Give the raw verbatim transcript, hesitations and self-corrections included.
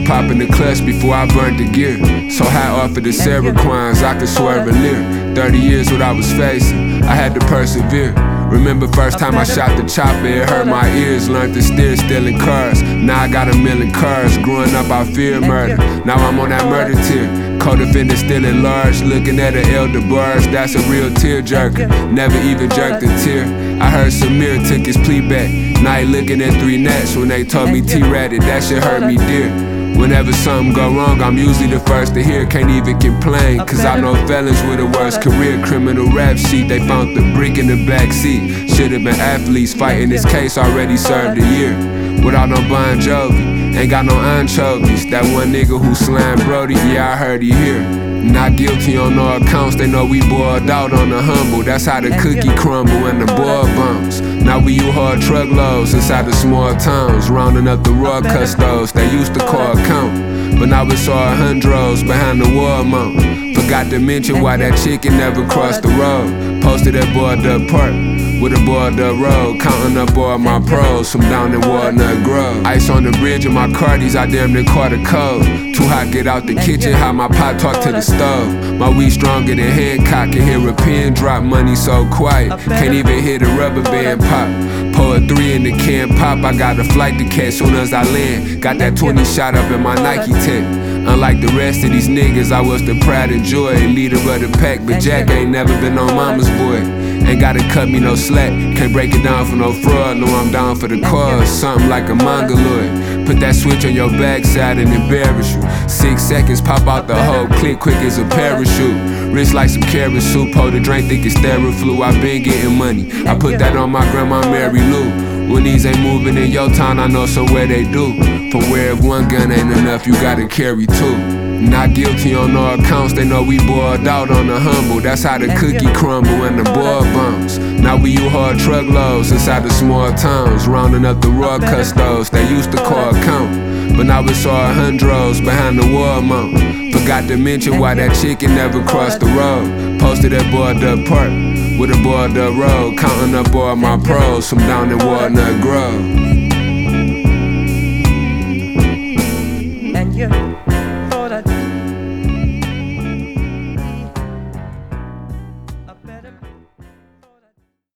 popping the clutch before I burned the gear. So high off of the Seroquans, I could swerve a leer. Thirty years what I was facing, I had to persevere. Remember first time I shot the chopper, it hurt my ears. Learned to steer, stealing cars. Now I got a million cars. Growing up I feared murder, now I'm on that murder tier. Co-defendant still at large, looking at an elder bars. That's a real tear-jerker, never even jerked a tear. I heard Samir took his plea back. Now he looking at three nets when they told me T-ratted. That shit hurt me dear. Whenever something go wrong, I'm usually the first to hear. Can't even complain, cause I know felons with a worse career. Criminal rap sheet, they found the brick in the backseat. Should've been athletes fighting this case, already served a year. Without no Bon Jovi, ain't got no anchovies. That one nigga who slammed Brody, yeah I heard he here. Not guilty on no accounts, they know we boiled out on the humble. That's how the cookie crumble and the boil bumps. Now we use hard truckloads inside the small towns, rounding up the raw custos they used to call count. But now it's all hundreds behind the wall mount. Forgot to mention why that chicken never crossed the road. Posted at Board Park with a board up road, counting up all my pros from down in Walnut Grove. Ice on the bridge of my Cardis, I damn near caught a cold. Too hot, get out the kitchen, how my pot talk to the stove. My weed stronger than Hancock, can hear a pin drop, money so quiet, can't even hear the rubber band pop. Pour a three in the can pop, I got a flight to catch soon as I land. Got that twenty shot up in my Nike tent. Unlike the rest of these niggas, I was the pride and joy, leader of the pack, but Jack ain't never been on mama's boy. Ain't gotta cut me no slack, can't break it down for no fraud. No, I'm down for the cause, something like a mongoloid. Put that switch on your backside and embarrass you. Six seconds, pop out the whole clip quick as a parachute. Wrist like some carrot soup, hold the drink, think it's Theraflu. I been getting money, I put that on my grandma Mary Lou. When these ain't moving in your town, I know somewhere they do. From where if one gun ain't enough, you gotta carry two. Not guilty on no accounts, they know we boiled out on the humble. That's how the cookie crumble and the boil bumps. Now we use hard truckloads inside the small towns, rounding up the raw custos they used to call count. But now it's all hundreds behind the wall mount. Forgot to mention why that chicken never crossed the road. Posted at Board Park with a board up road, counting up all my pros from down in Walnut Grove.